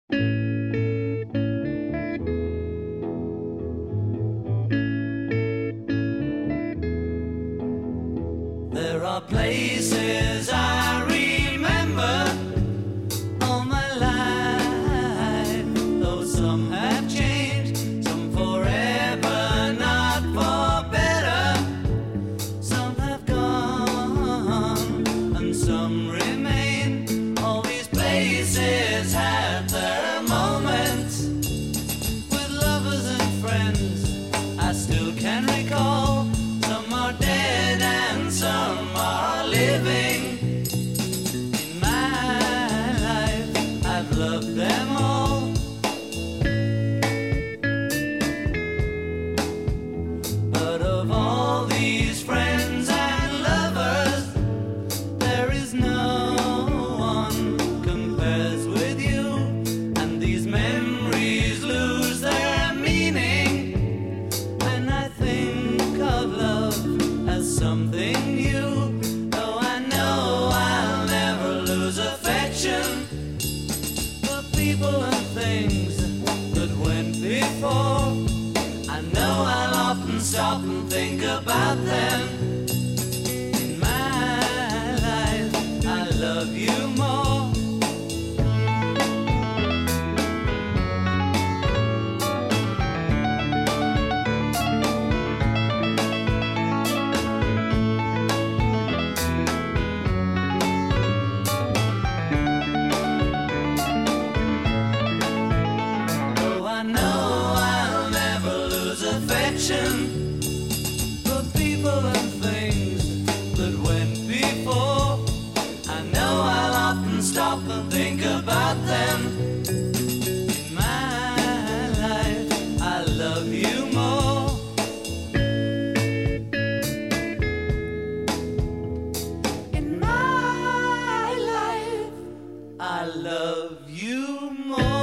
There are places I remember all my life, though some have changed, some forever, not for better. Some have gone and some remain. All these places had their moments with lovers and friends I still can recall. Some are dead and some are living. In my life, I've loved them all. But of all these friends and lovers, there is no one compares with you. And these memories lose their meaning when I think of love as something new. Though I know I'll never lose affection for people and things that went before. I know I'll often stop and think about them. In my life, I love you more. Though I know I'll never lose affection for people and things that went before. I know I'll often stop and think about them. In my life, I love you more. In my life, I love you more.